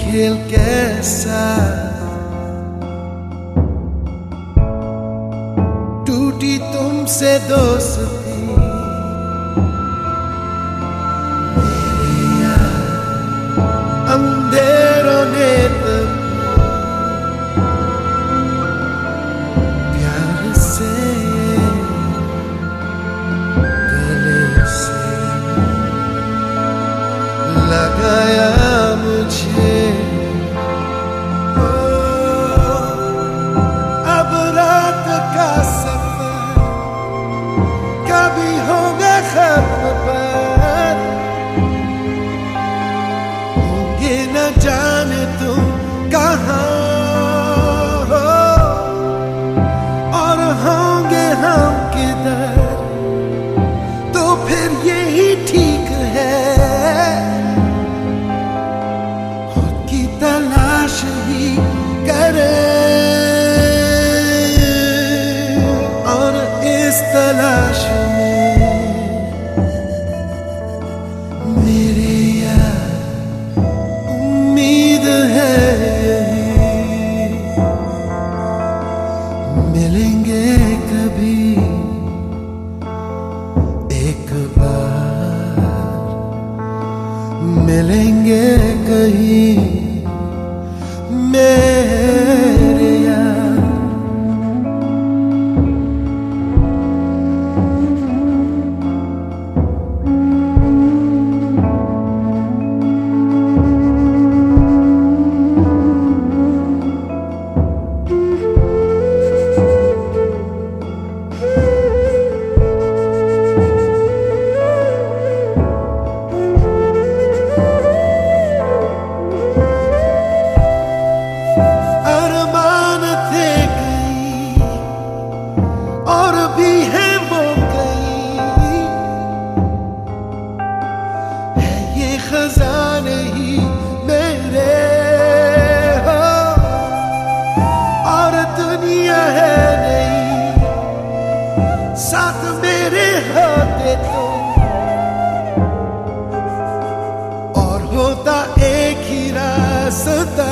खेल कैसा, टूटी तुमसे दोस्ती मेरे यार, अंधेरों ने प्यार से गले से लगाया मुझे। अब रात का सफर कभी होगा खत्म पर, होंगे न जाने तुम कहाँ हो और होंगे हम किधर, तो फिर यही ठीक है, खुद की तलाश ही करें और इस तलाश में मेरे यार उम्मीद है यही, मिलेंगे कभी एक बार, मिलेंगे कहीं मेरे यार। अरमान थे कई और भी है वो कई, है ये खजाने ही मेरे हो और दुनिया है नहीं साथ मेरे होते तुम, और होता एक ही रास्ता